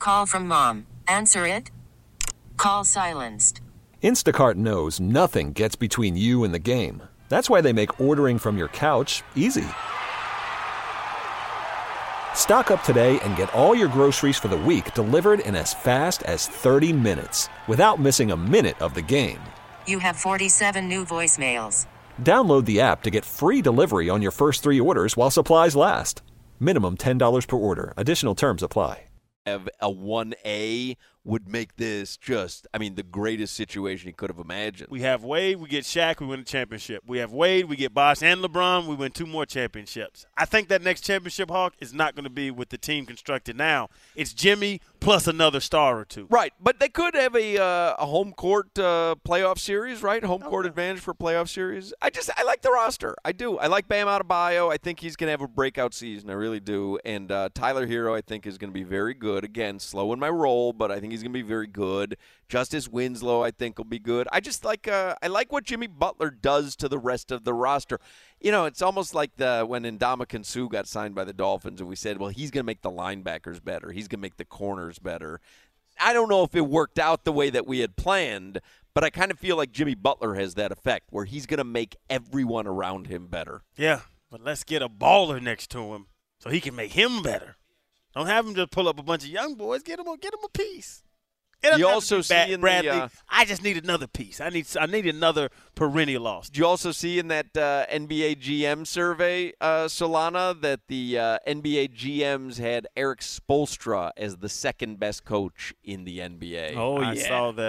Call from mom. Answer it. Call silenced. Instacart knows nothing gets between you and the game. That's why they make ordering from your couch easy. Stock up today and get all your groceries for the week delivered in as fast as 30 minutes without missing a minute of the game. You have 47 new voicemails. Download the app to get free delivery on your first 3 orders while supplies last. Minimum $10 per order. Additional terms apply. Have a 1A would make this just, the greatest situation he could have imagined. We have Wade, we get Shaq, we win a championship. We have Wade, we get Bosh and LeBron, we win 2 more championships. I think that next championship, Hawk, is not going to be with the team constructed now. It's Jimmy plus another star or 2. Right, but they could have a home court playoff series, right? Home court advantage for playoff series. I like the roster. I do. I like Bam Adebayo. I think he's going to have a breakout season. I really do. And Tyler Hero, I think, is going to be very good. Again, slow in my roll, but I think he's going to be very good. Justice Winslow, I think, will be good. I just like I like what Jimmy Butler does to the rest of the roster. It's almost like when Ndamukong Suh got signed by the Dolphins, and we said, well, he's going to make the linebackers better. He's going to make the corners better. I don't know if it worked out the way that we had planned, but I kind of feel like Jimmy Butler has that effect where he's going to make everyone around him better. Yeah, but let's get a baller next to him so he can make him better. Don't have him just pull up a bunch of young boys. Get him a piece. You also see in Bradley, I just need another piece. I need another perennial loss. Did you also see in that NBA GM survey, Solana, that the NBA GMs had Eric Spoelstra as the second best coach in the NBA? Oh, yeah. I saw that.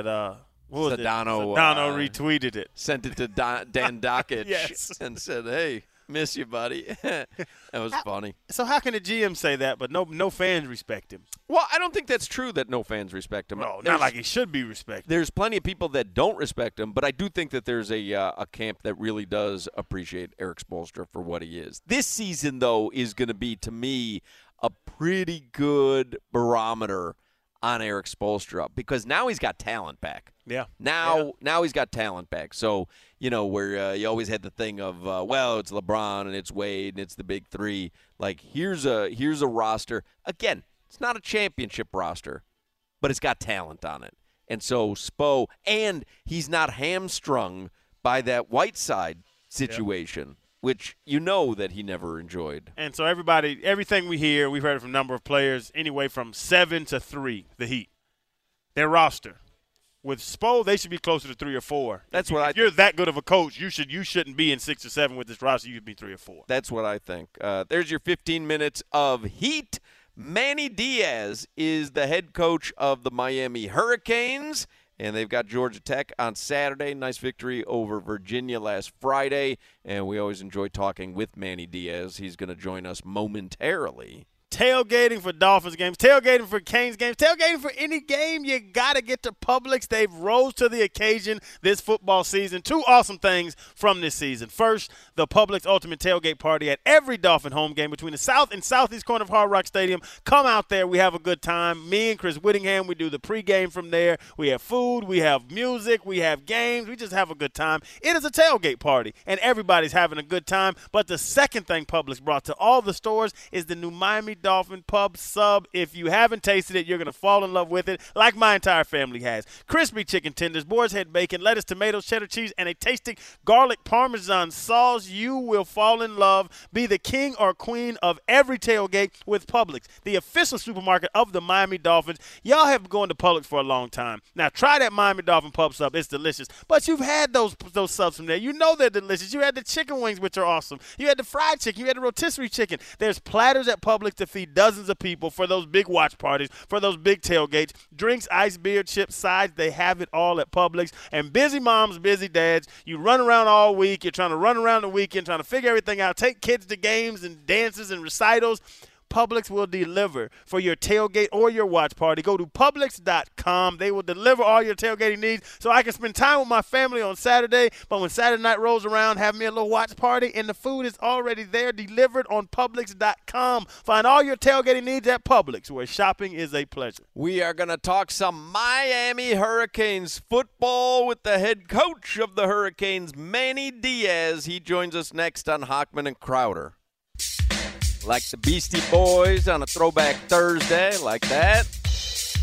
Sedano retweeted it. Sent it to Dan Dockich yes. and said, hey, miss you, buddy. That was funny. So how can the GM say that, but no fans respect him? Well, I don't think that's true that no fans respect him. No, not like he should be respected. There's plenty of people that don't respect him, but I do think that there's a camp that really does appreciate Eric Spoelstra for what he is. This season, though, is going to be, to me, a pretty good barometer on Eric Spoelstra because now he's got talent back. Yeah. Now he's got talent back. So, where you always had the thing of, it's LeBron and it's Wade and it's the big 3. Like, here's a roster. Again, it's not a championship roster, but it's got talent on it. And so Spo, and he's not hamstrung by that Whiteside situation, which that he never enjoyed. And so everything we hear, we've heard from a number of players, anyway from 7 to 3, the Heat. Their roster. With Spo, they should be closer to 3 or 4. If you're that good of a coach, you shouldn't be in 6 or 7 with this roster. You should be 3 or 4. That's what I think. There's your 15 minutes of Heat. Manny Diaz is the head coach of the Miami Hurricanes, and they've got Georgia Tech on Saturday. Nice victory over Virginia last Friday, and we always enjoy talking with Manny Diaz. He's going to join us momentarily. Tailgating for Dolphins games, tailgating for Canes games, tailgating for any game, you got to get to Publix. They've rose to the occasion this football season. 2 awesome things from this season. First, the Publix Ultimate Tailgate Party at every Dolphin home game between the south and southeast corner of Hard Rock Stadium. Come out there. We have a good time. Me and Chris Whittingham, we do the pregame from there. We have food. We have music. We have games. We just have a good time. It is a tailgate party, and everybody's having a good time. But the second thing Publix brought to all the stores is the new Miami Dolphin Pub Sub. If you haven't tasted it, you're going to fall in love with it like my entire family has. Crispy chicken tenders, boar's head bacon, lettuce, tomatoes, cheddar cheese, and a tasty garlic parmesan sauce. You will fall in love. Be the king or queen of every tailgate with Publix, the official supermarket of the Miami Dolphins. Y'all have been going to Publix for a long time. Now, try that Miami Dolphin Pub Sub. It's delicious. But you've had those subs from there. You know they're delicious. You had the chicken wings, which are awesome. You had the fried chicken. You had the rotisserie chicken. There's platters at Publix to feed dozens of people for those big watch parties, for those big tailgates. Drinks, ice, beer, chips, sides, they have it all at Publix. And busy moms, busy dads, you run around all week. You're trying to run around the weekend, trying to figure everything out, take kids to games and dances and recitals. Publix will deliver for your tailgate or your watch party. Go to Publix.com. They will deliver all your tailgating needs so I can spend time with my family on Saturday. But when Saturday night rolls around, have me a little watch party, and the food is already there, delivered on Publix.com. Find all your tailgating needs at Publix, where shopping is a pleasure. We are going to talk some Miami Hurricanes football with the head coach of the Hurricanes, Manny Diaz. He joins us next on Hochman and Crowder. Like the Beastie Boys on a Throwback Thursday, like that.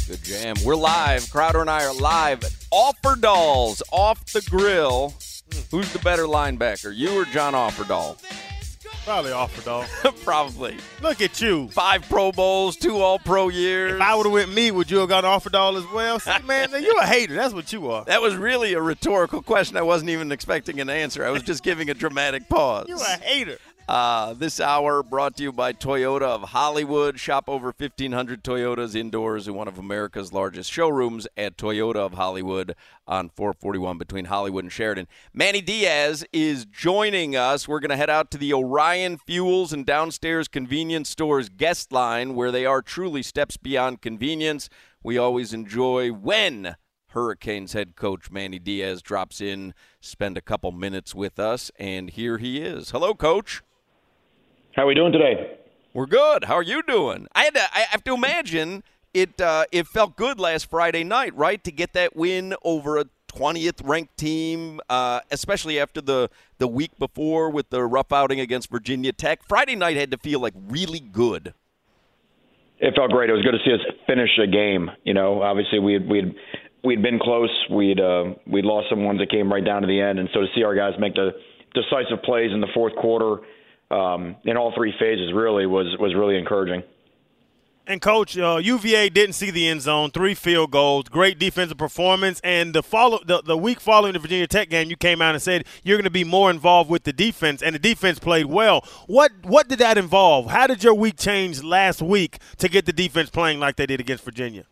Good jam. We're live. Crowder and I are live at Offerdahl's Off the Grill. Who's the better linebacker, you or John Offerdahl? Probably Offerdahl. Probably. Look at you. 5 Pro Bowls, 2 All-Pro years. If I would have went me, would you have gone Offerdahl as well? See, man, you're a hater. That's what you are. That was really a rhetorical question. I wasn't even expecting an answer. I was just giving a dramatic pause. You're a hater. This hour brought to you by Toyota of Hollywood. Shop over 1,500 Toyotas indoors in one of America's largest showrooms at Toyota of Hollywood on 441 between Hollywood and Sheridan. Manny Diaz is joining us. We're going to head out to the Orion Fuels and Downstairs Convenience Stores guest line, where they are truly steps beyond convenience. We always enjoy when Hurricanes head coach Manny Diaz drops in, spend a couple minutes with us, and here he is. Hello, Coach. How are we doing today? We're good. How are you doing? I have to imagine it felt good last Friday night, right, to get that win over a 20th ranked team, especially after the week before with the rough outing against Virginia Tech. Friday night had to feel like really good. It felt great. It was good to see us finish a game. You know, obviously we'd been close. We'd lost some ones that came right down to the end, and so to see our guys make the decisive plays in the fourth quarter in all 3 phases really was really encouraging. And, Coach, UVA didn't see the end zone, 3 field goals, great defensive performance, and the week following the Virginia Tech game, you came out and said you're going to be more involved with the defense, and the defense played well. What did that involve? How did your week change last week to get the defense playing like they did against Virginia?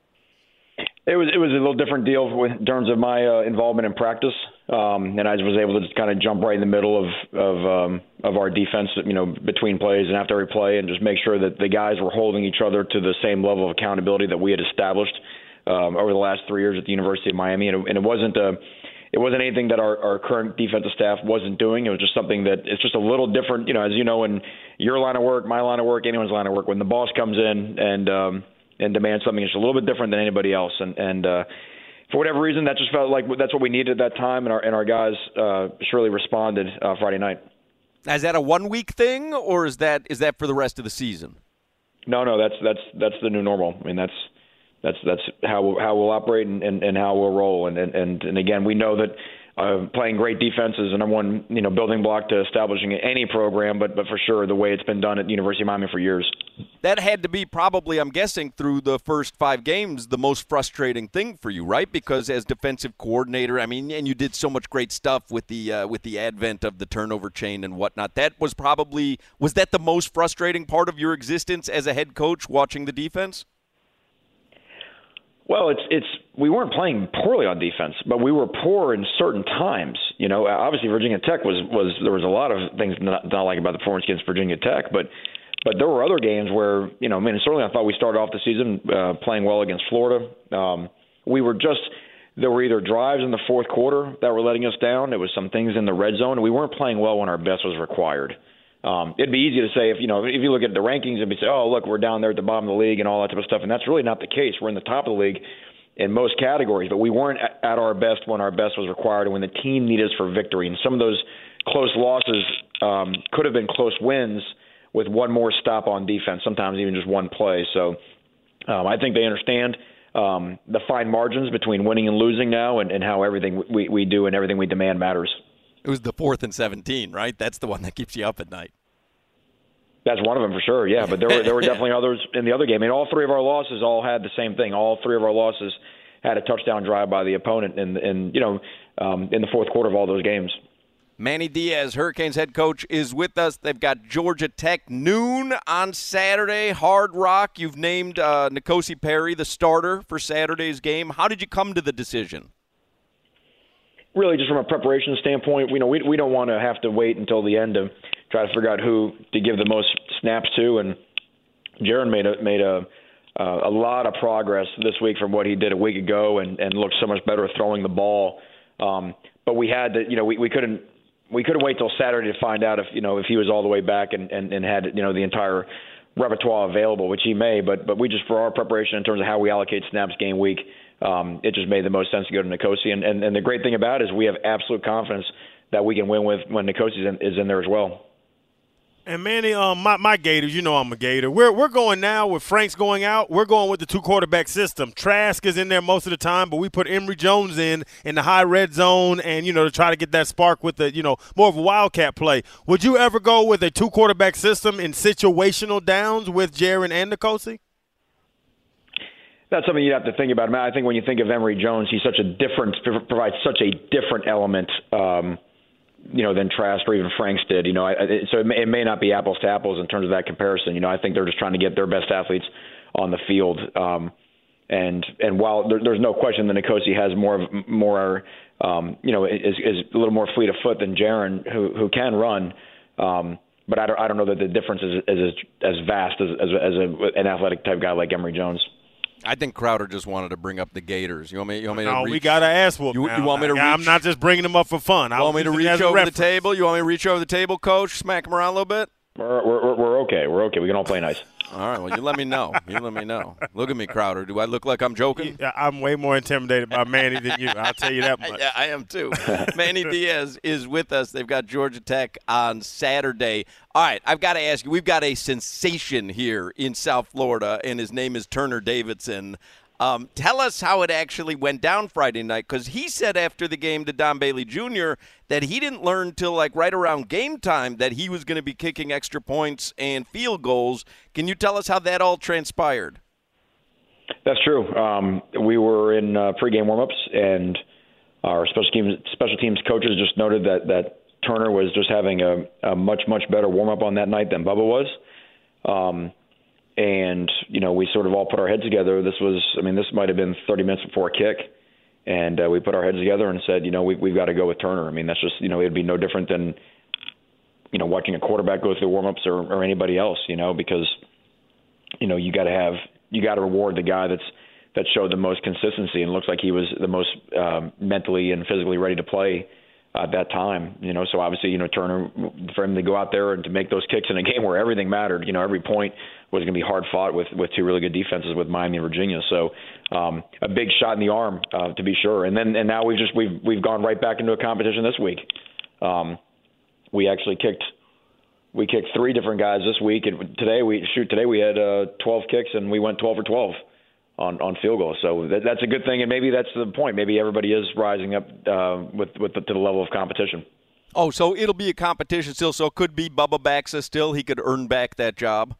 It was a little different deal in terms of my involvement in practice, and I was able to just kind of jump right in the middle of our defense, you know, between plays and after every play, and just make sure that the guys were holding each other to the same level of accountability that we had established over the last 3 years at the University of Miami. And it wasn't anything that our current defensive staff wasn't doing. It was just something that it's just a little different, you know, as you know, in your line of work, my line of work, anyone's line of work, when the boss comes in and demand something that's a little bit different than anybody else. And for whatever reason, that just felt like that's what we needed at that time, and our guys surely responded Friday night. Is that a 1-week thing, or is that for the rest of the season? No, that's the new normal. I mean, that's how we'll operate and how we'll roll. And again, we know that playing great defense is the number one, you know, building block to establishing any program, but for sure the way it's been done at the University of Miami for years. That had to be probably, I'm guessing, through the first 5 games, the most frustrating thing for you, right? Because as defensive coordinator, I mean, and you did so much great stuff with the advent of the turnover chain and whatnot. Was that the most frustrating part of your existence as a head coach, watching the defense? Well, we weren't playing poorly on defense, but we were poor in certain times. You know, obviously Virginia Tech there was a lot of things not like about the performance against Virginia Tech, but there were other games where, you know, I mean, certainly I thought we started off the season playing well against Florida. There were either drives in the fourth quarter that were letting us down. There was some things in the red zone, and we weren't playing well when our best was required. It'd be easy to say if you look at the rankings and we say, oh, look, we're down there at the bottom of the league and all that type of stuff, and that's really not the case. We're in the top of the league in most categories, but we weren't at our best when our best was required and when the team needed us for victory. And some of those close losses could have been close wins with one more stop on defense, sometimes even just one play. So I think they understand the fine margins between winning and losing now, and how everything we do and everything we demand matters. It was the 4th and 17, right? That's the one that keeps you up at night. That's one of them for sure, yeah. But there were definitely others in the other game. I mean, all 3 of our losses all had the same thing. All 3 of our losses had a touchdown drive by the opponent in the fourth quarter of all those games. Manny Diaz, Hurricanes head coach, is with us. They've got Georgia Tech noon on Saturday, Hard Rock. You've named N'Kosi Perry the starter for Saturday's game. How did you come to the decision? Really, just from a preparation standpoint, we don't want to have to wait until the end to try to figure out who to give the most snaps to. And Jaron made a lot of progress this week from what he did a week ago, and looked so much better throwing the ball. But we had to, we couldn't wait till Saturday to find out if he was all the way back and had the entire repertoire available, which he may. But we just, for our preparation in terms of how we allocate snaps game week, it just made the most sense to go to N'Kosi. And the great thing about it is we have absolute confidence that we can win when N'Kosi is in there as well. And Manny, my Gators, you know I'm a Gator. We're going now with Frank's going out. We're going with the 2-quarterback system. Trask is in there most of the time, but we put Emory Jones in the high red zone and, to try to get that spark with the, more of a wildcat play. Would you ever go with a 2-quarterback system in situational downs with Jaron and Nkosi? That's something you have to think about. I think when you think of Emory Jones, he's provides such a different element than Trask or even Franks did. So it may not be apples to apples in terms of that comparison. I think they're just trying to get their best athletes on the field. And while there's no question that Nkosi has more is a little more fleet of foot than Jaron, who can run. But I don't know that the difference is as vast as an athletic type guy like Emory Jones. I think Crowder just wanted to bring up the Gators. You want me to reach? We got to ask what. You want me to reach? I'm not just bringing them up for fun. You want me to reach over the table? You want me to reach over the table, Coach? Smack them around a little bit? We're okay. We're okay. We can all play nice. All right. Well, you let me know. Look at me, Crowder. Do I look like I'm joking? Yeah, I'm way more intimidated by Manny than you. I'll tell you that much. Yeah, I am too. Manny Diaz is with us. They've got Georgia Tech on Saturday. All right. I've got to ask you, we've got a sensation here in South Florida, and his name is Turner Davidson. Tell us how it actually went down Friday night, because he said after the game to Don Bailey Jr. that he didn't learn till right around game time that he was going to be kicking extra points and field goals. Can you tell us how that all transpired? That's true. We were in pregame warmups, and our special teams coaches just noted that Turner was just having a much better warm-up on that night than Bubba was. And, we sort of all put our heads together. This might have been 30 minutes before kick. And we put our heads together and said, we've got to go with Turner. That's just, it'd be no different than, watching a quarterback go through warm-ups or anybody else, because, you got to reward the guy that showed the most consistency and looks like he was the most mentally and physically ready to play at that time. So obviously, Turner, for him to go out there and to make those kicks in a game where everything mattered, every point was going to be hard fought with two really good defenses with Miami and Virginia. So a big shot in the arm, to be sure. And now we've gone right back into a competition this week. We actually kicked 3 different guys this week. And today we had 12 kicks and we went 12 for 12 on field goals. So that's a good thing. And maybe that's the point. Maybe everybody is rising up to the level of competition. Oh, so it'll be a competition still. So it could be Bubba Baxa still. He could earn back that job.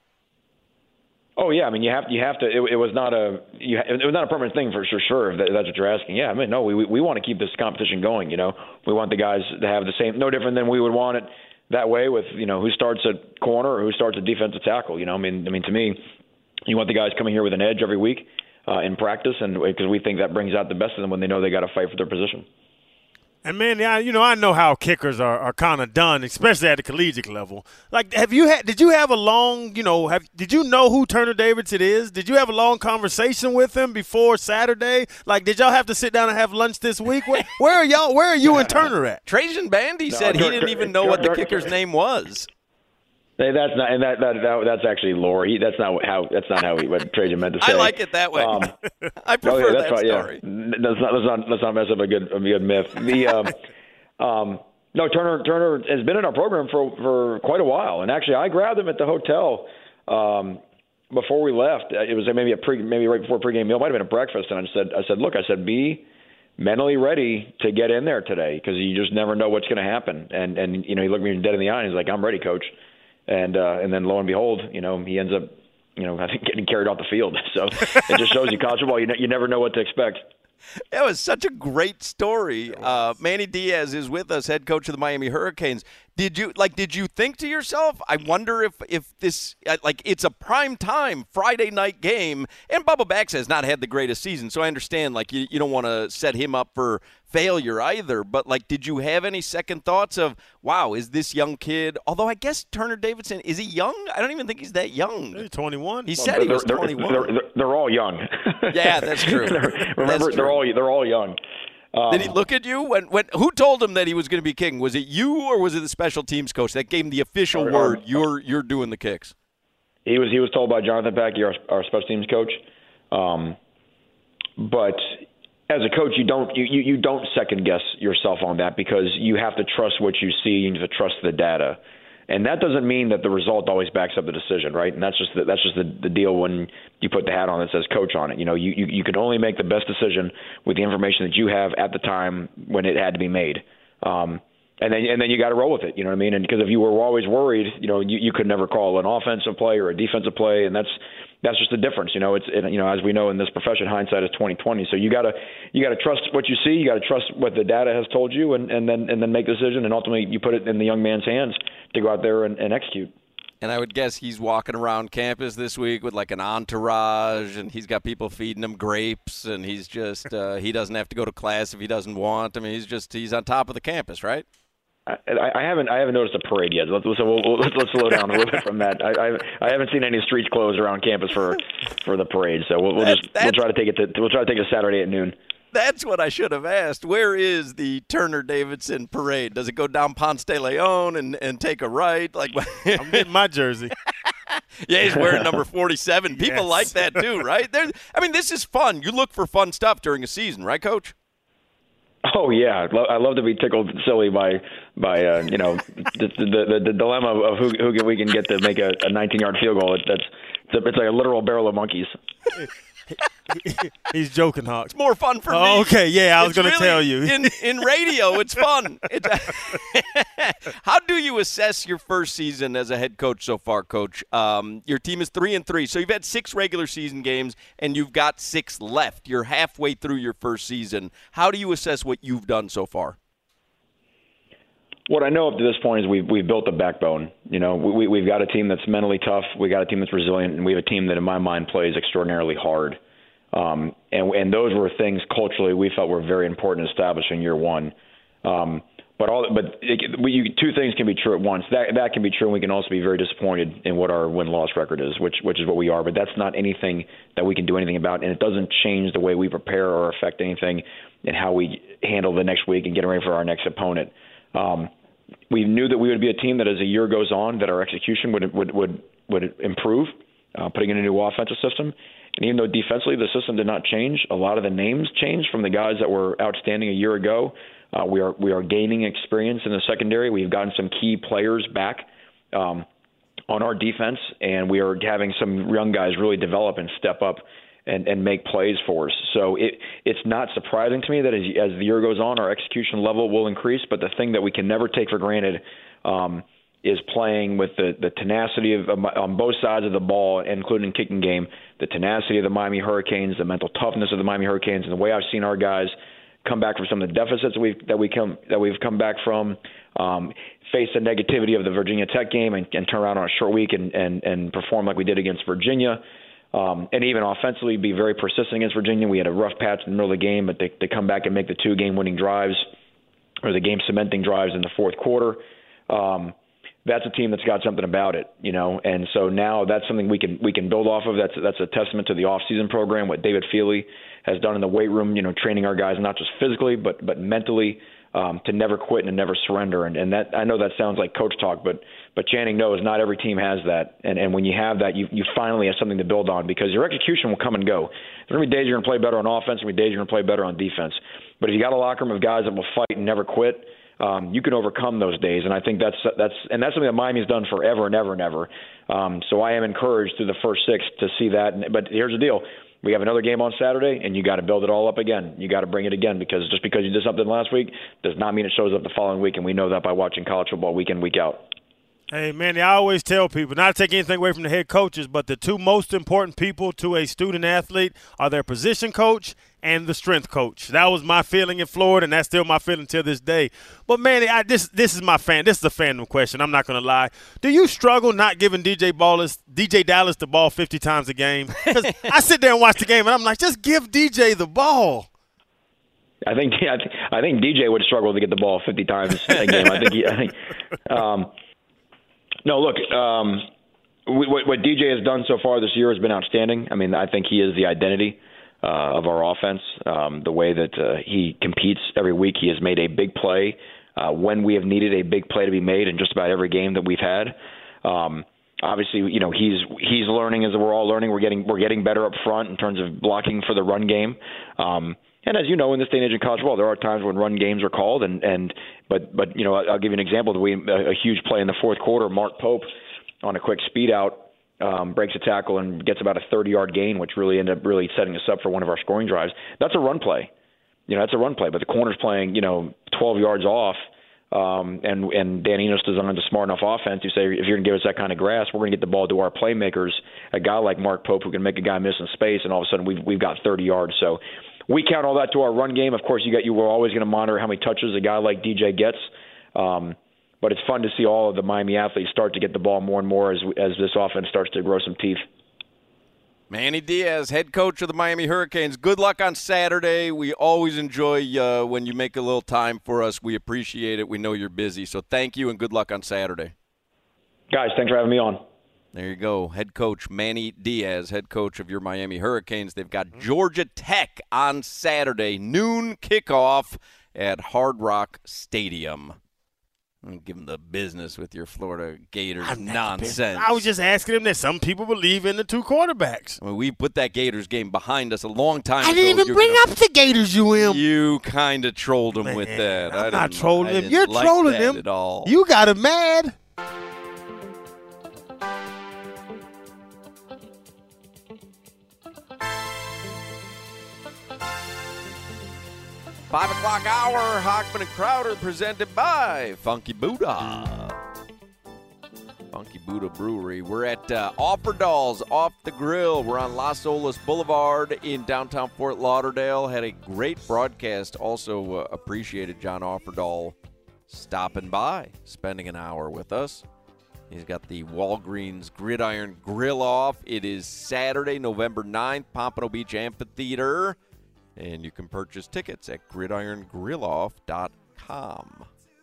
Oh yeah, you have to. It was not a permanent thing for sure. If that's what you're asking. Yeah, no, we want to keep this competition going. We want the guys to have the same, no different than we would want it that way with who starts at corner or who starts at defensive tackle. To me, you want the guys coming here with an edge every week in practice, and because we think that brings out the best of them when they know they got to fight for their position. And, man, I know how kickers are kind of done, especially at the collegiate level. Like, did you have a long, did you know who Turner Davidson is? Did you have a long conversation with him before Saturday? Like, did y'all have to sit down and have lunch this week? Where are y'all? Where are you and Turner at? Trajan Bandy said he didn't even know what the kicker's name was. Hey, that's not, and that's actually lore. That's not how what Trajan meant to say. I like it that way. I prefer that story. Yeah. Let's not mess up a good myth. No, Turner has been in our program for quite a while, and actually I grabbed him at the hotel before we left. It was maybe right before pregame meal. It might have been a breakfast, and I said, look, be mentally ready to get in there today because you just never know what's going to happen. And he looked me dead in the eye and he's like, I'm ready, coach. And then lo and behold, he ends up, I think getting carried off the field. So it just shows you college football. You never know what to expect. That was such a great story. Manny Diaz is with us, head coach of the Miami Hurricanes. Did you think to yourself, I wonder if this, it's a prime time Friday night game, and Bubba Baxa has not had the greatest season, so I understand, you don't want to set him up for failure either, but, did you have any second thoughts of, wow, is this young kid, although I guess Turner Davidson, is he young? I don't even think he's that young. He's 21. He said he was 21. They're all young. Yeah, that's true. Remember, they're all young. Did he look at you? When who told him that he was going to be kicking? Was it you or was it the special teams coach that gave him the official word? You're doing the kicks. He was told by Jonathan Packey, our special teams coach. But as a coach, you don't second guess yourself on that because you have to trust what you see. You have to trust the data. And that doesn't mean that the result always backs up the decision, right? And that's just the deal when you put the hat on that says coach on it. You can only make the best decision with the information that you have at the time when it had to be made. And then you got to roll with it. You know what I mean? And because if you were always worried, you could never call an offensive play or a defensive play, and that's just the difference. As we know in this profession, hindsight is 20/20. So you got to trust what you see. You got to trust what the data has told you, and then make a decision. And ultimately, you put it in the young man's hands to go out there and execute. And I would guess he's walking around campus this week with like an entourage, and he's got people feeding him grapes, and he's just he doesn't have to go to class if he doesn't want. I mean, he's on top of the campus, right? I haven't noticed a parade yet. Let's slow down a little bit from that. I haven't seen any streets closed around campus for the parade. So we'll try to take it to Saturday at noon. That's what I should have asked. Where is the Turner-Davidson parade? Does it go down Ponce de Leon and take a right? I'm getting my jersey. Yeah, he's wearing number 47. People like that too, right? This is fun. You look for fun stuff during a season, right, Coach? Oh yeah, I love to be tickled silly by the dilemma of who we can get to make a 19-yard field goal. It's like a literal barrel of monkeys. He's joking, Hawks. It's more fun for me. Oh, okay, yeah, I was going to tell you. In radio, it's fun. How do you assess your first season as a head coach so far, Coach? Your team is 3-3, so you've had 6 regular season games, and you've got 6 left. You're halfway through your first season. How do you assess what you've done so far? What I know up to this point is we've built a backbone. We've got a team that's mentally tough. We got a team that's resilient, and we have a team that, in my mind, plays extraordinarily hard. And those were things culturally we felt were very important to establish in year one. Two things can be true at once. That can be true, and we can also be very disappointed in what our win-loss record is, which is what we are. But that's not anything that we can do anything about, and it doesn't change the way we prepare or affect anything in how we handle the next week and get ready for our next opponent. We knew that we would be a team that, as the year goes on, that our execution would improve, putting in a new offensive system. And even though defensively the system did not change, a lot of the names changed from the guys that were outstanding a year ago. We are gaining experience in the secondary. We've gotten some key players back on our defense, and we are having some young guys really develop and step up and make plays for us. So it's not surprising to me that as the year goes on, our execution level will increase. But the thing that we can never take for granted is playing with the tenacity on both sides of the ball, including kicking game, the tenacity of the Miami Hurricanes, the mental toughness of the Miami Hurricanes, and the way I've seen our guys come back from some of the deficits that we've come back from, face the negativity of the Virginia Tech game and turn around on a short week and perform like we did against Virginia. And even offensively be very persistent against Virginia. We had a rough patch in the middle of the game, but they come back and make the 2 game-winning drives or the game-cementing drives in the fourth quarter. That's a team that's got something about it, and so now that's something we can build off of. That's a testament to the off-season program, what David Feely has done in the weight room, training our guys not just physically but mentally to never quit and never surrender. And that, I know that sounds like coach talk, but Channing knows not every team has that. And when you have that, you finally have something to build on, because your execution will come and go. There's going to be days you're going to play better on offense, and days you're going to play better on defense. But if you got a locker room of guys that will fight and never quit, you can overcome those days. And I think that's something that Miami's done forever and ever and ever. So I am encouraged through the first 6 to see that. But here's the deal. We have another game on Saturday, and you got to build it all up again. You got to bring it again, because just because you did something last week does not mean it shows up the following week, and we know that by watching college football week in, week out. Hey, Manny, I always tell people, not to take anything away from the head coaches, but the 2 most important people to a student-athlete are their position coach and the strength coach. That was my feeling in Florida, and that's still my feeling till this day. But, Manny, this is a fandom question. I'm not going to lie. Do you struggle not giving DJ Dallas the ball 50 times a game? Because I sit there and watch the game, and I'm like, just give DJ the ball. I think DJ would struggle to get the ball 50 times a game. No, look, what DJ has done so far this year has been outstanding. I mean, I think he is the identity of our offense. The way that he competes every week, he has made a big play when we have needed a big play to be made in just about every game that we've had. Obviously, he's learning as we're all learning. We're getting better up front in terms of blocking for the run game. And And as you know, in this day and age in college football, there are times when run games are called, but you know, I'll give you an example. A huge play in the fourth quarter, Mark Pope on a quick speed out breaks a tackle and gets about a 30-yard gain, which really ended up really setting us up for one of our scoring drives. That's a run play. You know, that's a run play, but the corner's playing, 12 yards off, and Dan Enos designed a smart enough offense to say, if you're going to give us that kind of grass, we're going to get the ball to our playmakers, a guy like Mark Pope who can make a guy miss in space, and all of a sudden we've got 30 yards. So we count all that to our run game. Of course, you were always going to monitor how many touches a guy like DJ gets, but it's fun to see all of the Miami athletes start to get the ball more and more as this offense starts to grow some teeth. Manny Diaz, head coach of the Miami Hurricanes. Good luck on Saturday. We always enjoy when you make a little time for us. We appreciate it. We know you're busy. So thank you and good luck on Saturday. Guys, thanks for having me on. There you go. Head coach Manny Diaz, head coach of your Miami Hurricanes. They've got Georgia Tech on Saturday, noon kickoff at Hard Rock Stadium. Give them the business with your Florida Gators nonsense. I was just asking them that some people believe in the two quarterbacks. I mean, we put that Gators game behind us a long time ago. I didn't even bring up the Gators, You kind of trolled them with that. I'm not trolling them. You're like trolling that them. At all. You got them mad. Five o'clock hour, Hockman and Crowder, presented by Funky Buddha. Funky Buddha Brewery. We're at Offerdahl's Off the Grill. We're on Las Olas Boulevard in downtown Fort Lauderdale. Had a great broadcast. Also appreciated John Offerdahl stopping by, spending an hour with us. He's got the Walgreens Gridiron Grill Off. It is Saturday, November 9th, Pompano Beach Amphitheater. And you can purchase tickets at gridirongrilloff.com.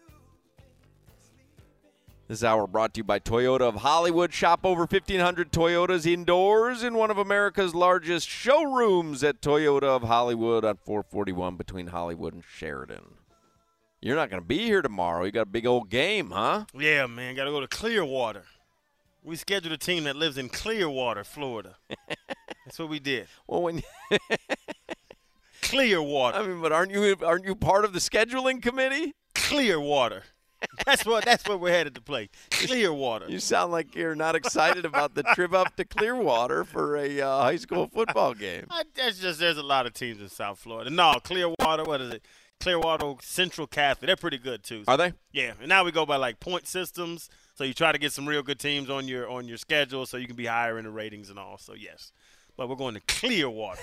This hour brought to you by Toyota of Hollywood. Shop over 1,500 Toyotas indoors in one of America's largest showrooms at Toyota of Hollywood on 441 between Hollywood and Sheridan. You're not going to be here tomorrow. You got a big old game, huh? Yeah, man. Got to go to Clearwater. We scheduled a team that lives in Clearwater, Florida. That's what we did. Well, when Clearwater. I mean, but aren't you part of the scheduling committee? Clearwater. That's what we're headed to play. Clearwater. You sound like you're not excited about the trip up to Clearwater for a high school football game. There's a lot of teams in South Florida. No, Clearwater. What is it? Clearwater Central Catholic. They're pretty good too. Are they? Yeah. And now we go by like point systems. So you try to get some real good teams on your schedule so you can be higher in the ratings and all. So yes, but we're going to Clearwater.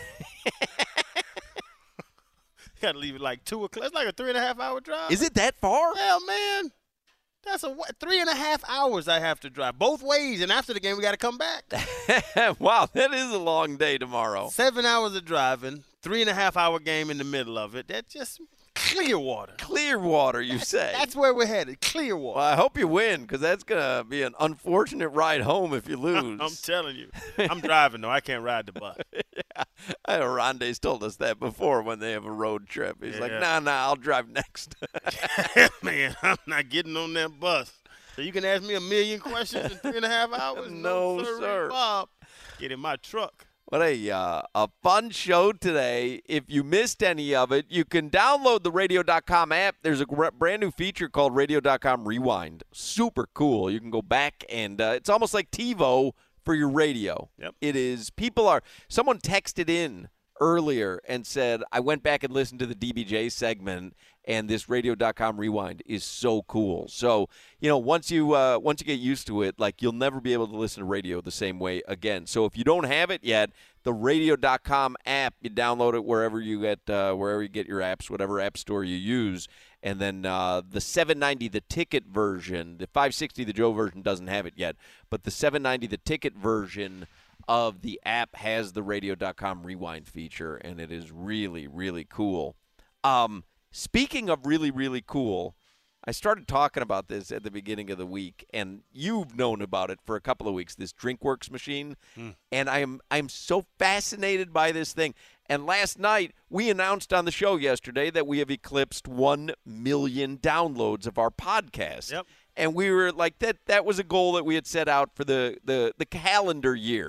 Got to leave it like 2 o'clock. It's like a 3.5-hour drive. Is it that far? Hell, man. That's 3.5 hours I have to drive both ways, and after the game we got to come back. Wow, that is a long day tomorrow. 7 hours of driving, 3.5-hour game in the middle of it. That's just Clearwater. Clearwater, you say? That's where we're headed. Clearwater. Well, I hope you win, because that's gonna be an unfortunate ride home if you lose. I'm telling you, I'm driving though. I can't ride the bus. Yeah, I know Rondé's told us that before when they have a road trip. He's like, nah, I'll drive next. Man, I'm not getting on that bus. So you can ask me a million questions in 3.5 hours? No, sir. Bob. Get in my truck. What a fun show today. If you missed any of it, you can download the Radio.com app. There's a brand new feature called Radio.com Rewind. Super cool. You can go back and it's almost like TiVo for your radio. Yep. It is. Someone texted in earlier and said, I went back and listened to the DBJ segment, and this Radio.com Rewind is so cool. So, once you get used to it, like, you'll never be able to listen to radio the same way again. So if you don't have it yet, the Radio.com app, you download it wherever you get your apps, whatever app store you use. And then the 790, the ticket version, the 560, the Joe version doesn't have it yet, but the 790, the ticket version of the app has the Radio.com Rewind feature, and it is really, really cool. Speaking of really, really cool, I started talking about this at the beginning of the week, and you've known about it for a couple of weeks, this DrinkWorks machine, and I'm so fascinated by this thing. And last night, we announced on the show yesterday that we have eclipsed 1 million downloads of our podcast. Yep. And we were like, that was a goal that we had set out for the calendar year.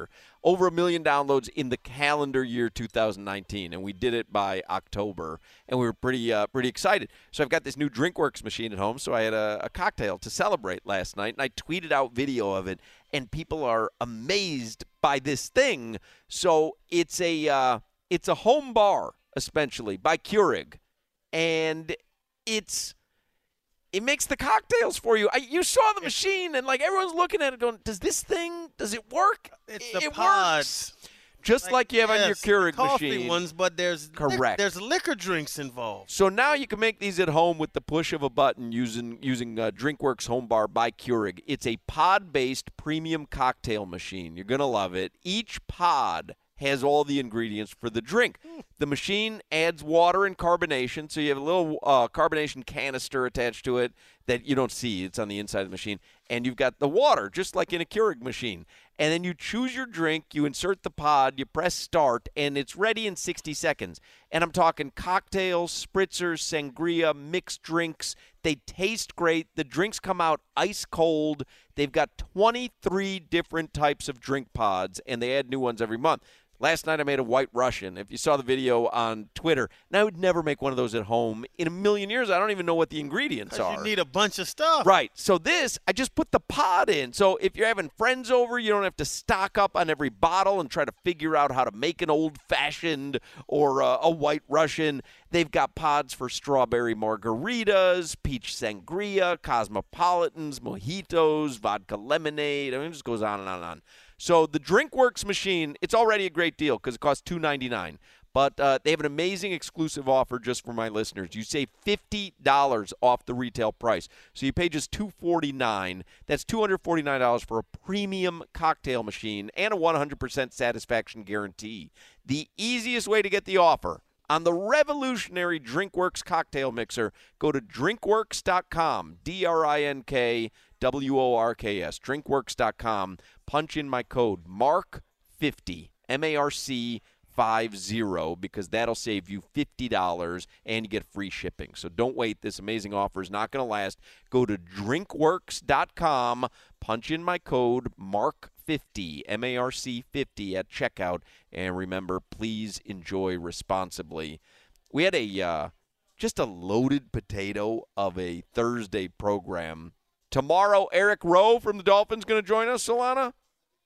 over 1 million downloads in the calendar year 2019, and we did it by October, and we were pretty excited. So I've got this new DrinkWorks machine at home, so I had a cocktail to celebrate last night, and I tweeted out video of it, and people are amazed by this thing. So it's a home bar, essentially, by Keurig, and it makes the cocktails for you. You saw the machine, and everyone's looking at it going, does it work? It pods. Works. Just like you have on your Keurig coffee machine. Ones, but there's liquor drinks involved. So now you can make these at home with the push of a button using DrinkWorks Home Bar by Keurig. It's a pod-based premium cocktail machine. You're going to love it. Each pod has all the ingredients for the drink. The machine adds water and carbonation, so you have a little carbonation canister attached to it that you don't see. It's on the inside of the machine. And you've got the water, just like in a Keurig machine. And then you choose your drink, you insert the pod, you press start, and it's ready in 60 seconds. And I'm talking cocktails, spritzers, sangria, mixed drinks. They taste great. The drinks come out ice cold. They've got 23 different types of drink pods, and they add new ones every month. Last night I made a White Russian. If you saw the video on Twitter, now I would never make one of those at home in a million years. I don't even know what the ingredients are. You need a bunch of stuff. Right. So this, I just put the pod in. So if you're having friends over, you don't have to stock up on every bottle and try to figure out how to make an old-fashioned or a White Russian. They've got pods for strawberry margaritas, peach sangria, cosmopolitans, mojitos, vodka lemonade. I mean, it just goes on and on and on. So the DrinkWorks machine, it's already a great deal because it costs $2.99. But they have an amazing exclusive offer just for my listeners. You save $50 off the retail price. So you pay just $249. That's $249 for a premium cocktail machine and a 100% satisfaction guarantee. The easiest way to get the offer on the revolutionary DrinkWorks cocktail mixer, go to drinkworks.com, DrinkWorks, drinkworks.com. Punch in my code MARC50, MARC50, because that'll save you $50 and you get free shipping. So don't wait. This amazing offer is not going to last. Go to drinkworks.com, punch in my code MARC50, MARC50 at checkout, and remember, please enjoy responsibly. We had just a loaded potato of a Thursday program. Tomorrow, Eric Rowe from the Dolphins going to join us, Solana?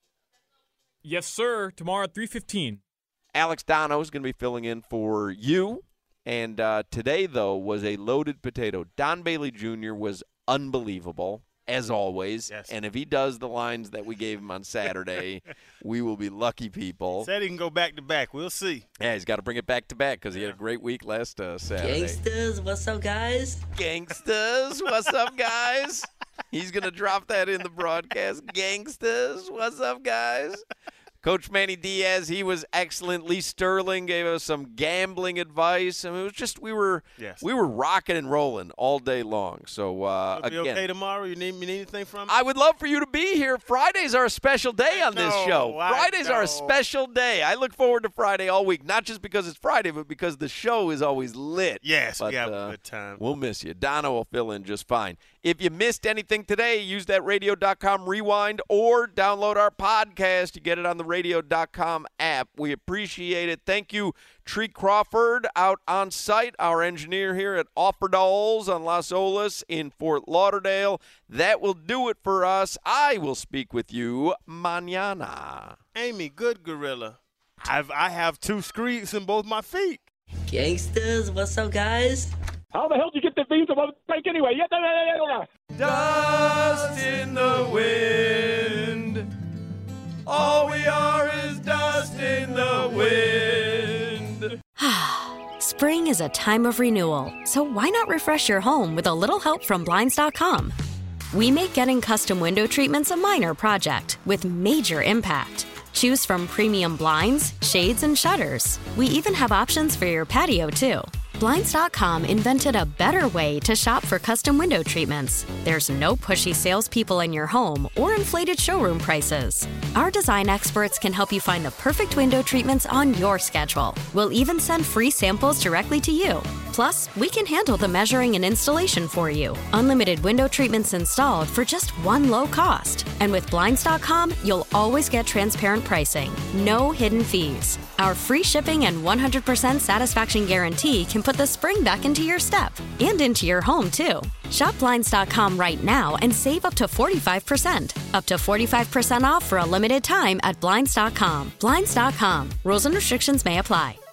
Yes, sir. Tomorrow at 3:15. Alex Dono is going to be filling in for you. And today, though, was a loaded potato. Don Bailey Jr. was unbelievable, as always. Yes. And if he does the lines that we gave him on Saturday, we will be lucky people. Said he can go back-to-back. We'll see. Yeah, he's got to bring it back-to-back because he had a great week last Saturday. Gangsters, what's up, guys? Gangsters, what's up, guys? He's going to drop that in the broadcast. Gangsters, what's up, guys? Coach Manny Diaz, he was excellent. Lee Sterling gave us some gambling advice. I mean, it was just we were rocking and rolling all day long. So You'll be okay tomorrow? You need anything from me? I would love for you to be here. Fridays are a special day on this show. Fridays are a special day. I look forward to Friday all week, not just because it's Friday, but because the show is always lit. Yes, but, we have a good time. We'll miss you. Donna will fill in just fine. If you missed anything today, use that radio.com rewind or download our podcast. You get it on the radio.com app. We appreciate it. Thank you, Tree Crawford, out on site, our engineer here at Offerdals on Las Olas in Fort Lauderdale. That will do it for us. I will speak with you mañana. Amy, good gorilla. I have 2 screens in both my feet. Gangsters, what's up, guys? How the hell did you get the beans above the bike anyway? Dust in the wind. All we are is dust in the wind. Spring is a time of renewal, so why not refresh your home with a little help from Blinds.com? We make getting custom window treatments a minor project with major impact. Choose from premium blinds, shades, and shutters. We even have options for your patio, too. Blinds.com invented a better way to shop for custom window treatments. There's no pushy salespeople in your home or inflated showroom prices. Our design experts can help you find the perfect window treatments on your schedule. We'll even send free samples directly to you. Plus, we can handle the measuring and installation for you. Unlimited window treatments installed for just one low cost. And with Blinds.com, you'll always get transparent pricing. No hidden fees. Our free shipping and 100% satisfaction guarantee can put the spring back into your step and into your home, too. Shop Blinds.com right now and save up to 45%. Up to 45% off for a limited time at Blinds.com. Blinds.com. Rules and restrictions may apply.